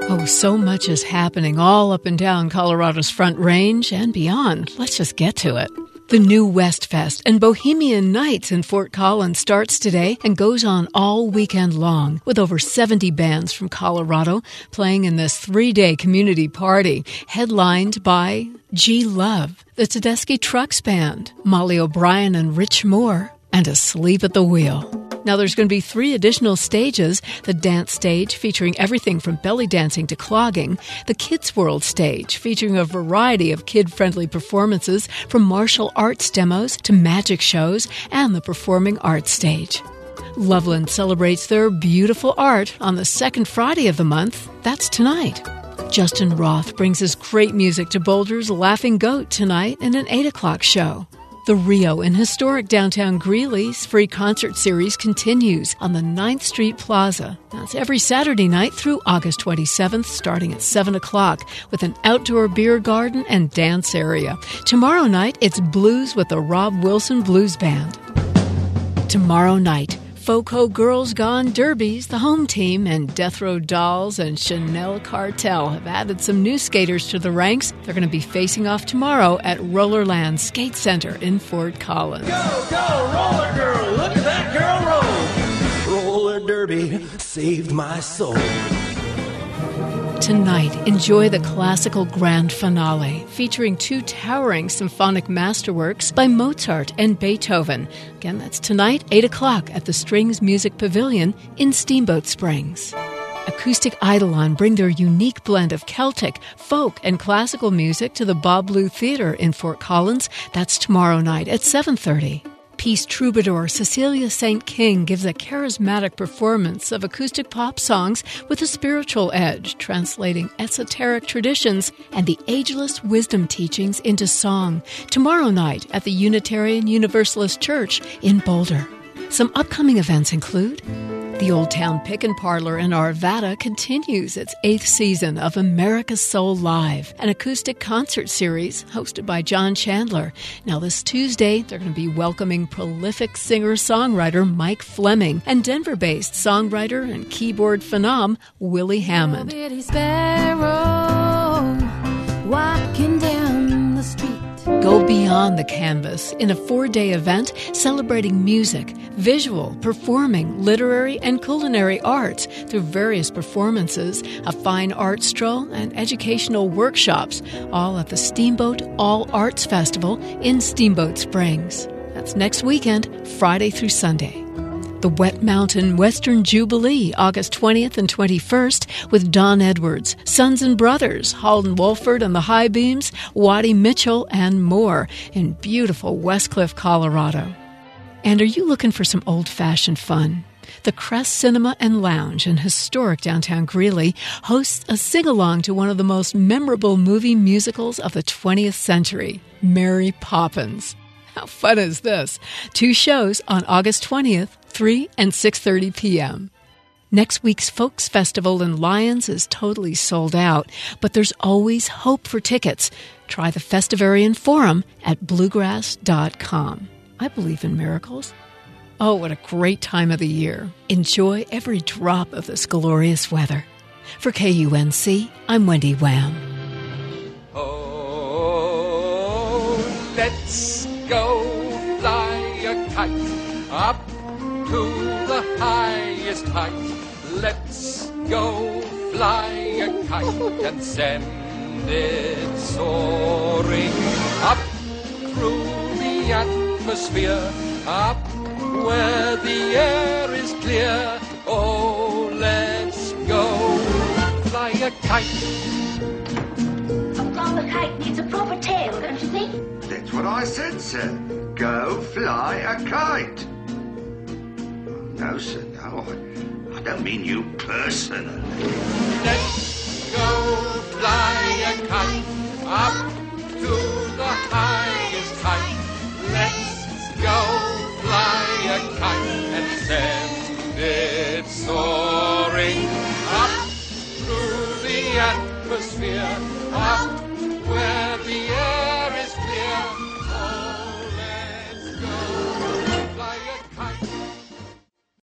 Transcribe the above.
Oh, so much is happening all up and down Colorado's Front Range and beyond. Let's just get to it. The new West Fest and Bohemian Nights in Fort Collins starts today and goes on all weekend long with over 70 bands from Colorado playing in this 3-day community party headlined by G Love, the Tedeschi Trucks Band, Molly O'Brien and Rich Moore, and Asleep at the Wheel. Now, there's going to be 3 additional stages: the dance stage featuring everything from belly dancing to clogging, the Kids World stage featuring a variety of kid-friendly performances from martial arts demos to magic shows, and the performing arts stage. Loveland celebrates their beautiful art on the second Friday of the month. That's tonight. Justin Roth brings his great music to Boulder's Laughing Goat tonight in an 8 o'clock show. The Rio in historic downtown Greeley's free concert series continues on the 9th Street Plaza. That's every Saturday night through August 27th, starting at 7 o'clock, with an outdoor beer garden and dance area. Tomorrow night, it's blues with the Rob Wilson Blues Band. Tomorrow night, Foco Girls Gone Derbies, the home team, and Death Row Dolls and Chanel Cartel have added some new skaters to the ranks. They're going to be facing off tomorrow at Rollerland Skate Center in Fort Collins. Go, go, roller girl, look at that girl roll. Roller derby saved my soul. Tonight, enjoy the classical grand finale, featuring 2 towering symphonic masterworks by Mozart and Beethoven. Again, that's tonight, 8 o'clock, at the Strings Music Pavilion in Steamboat Springs. Acoustic Eidolon bring their unique blend of Celtic, folk, and classical music to the Bob Blue Theater in Fort Collins. That's tomorrow night at 7:30. Peace troubadour Cecilia St. King gives a charismatic performance of acoustic pop songs with a spiritual edge, translating esoteric traditions and the ageless wisdom teachings into song, tomorrow night at the Unitarian Universalist Church in Boulder. Some upcoming events include: the Old Town Pickin' Parlor in Arvada continues its 8th season of America's Soul Live, an acoustic concert series hosted by John Chandler. Now, this Tuesday, they're going to be welcoming prolific singer-songwriter Mike Fleming and Denver-based songwriter and keyboard phenom Willie Hammond. Oh, Betty Sparrow, walking down the street. Go beyond the canvas in a 4-day event celebrating music, visual, performing, literary, and culinary arts through various performances, a fine art stroll, and educational workshops, all at the Steamboat All Arts Festival in Steamboat Springs. That's next weekend, Friday through Sunday. The Wet Mountain Western Jubilee, August 20th and 21st, with Don Edwards, Sons and Brothers, Halden Wolford and the High Beams, Waddy Mitchell, and more in beautiful Westcliff, Colorado. And are you looking for some old-fashioned fun? The Crest Cinema and Lounge in historic downtown Greeley hosts a sing-along to one of the most memorable movie musicals of the 20th century, Mary Poppins. How fun is this? 2 shows on August 20th, 3 and 6:30 p.m. Next week's Folks Festival in Lyons is totally sold out, but there's always hope for tickets. Try the Festivarian Forum at bluegrass.com. I believe in miracles. Oh, what a great time of the year. Enjoy every drop of this glorious weather. For KUNC, I'm Wendy Wham. Oh, let's go fly a kite up to the highest height. Let's go fly a kite and send it soaring up through the atmosphere, up where the air is clear. Oh, let's go fly a kite. Sometimes a kite needs a proper tail, don't you think? That's what I said, sir. Go fly a kite. No, sir, no. I don't mean you personally. Let's go fly a kite up to the highest height. Let's go fly a kite and send it soaring up through the atmosphere, up where